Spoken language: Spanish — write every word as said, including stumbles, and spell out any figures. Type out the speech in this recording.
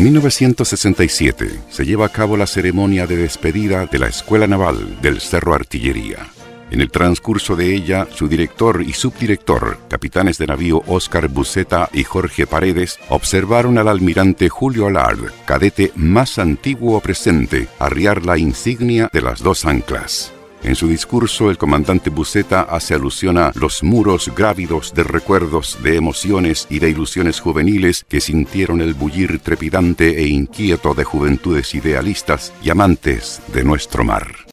En mil novecientos sesenta y siete se lleva a cabo la ceremonia de despedida de la Escuela Naval del Cerro Artillería. En el transcurso de ella, su director y subdirector, capitanes de navío Óscar Buceta y Jorge Paredes, observaron al almirante Julio Allard, cadete más antiguo presente, arriar la insignia de las dos anclas. En su discurso, el comandante Buceta hace alusión a los muros grávidos de recuerdos, de emociones y de ilusiones juveniles que sintieron el bullir trepidante e inquieto de juventudes idealistas y amantes de nuestro mar.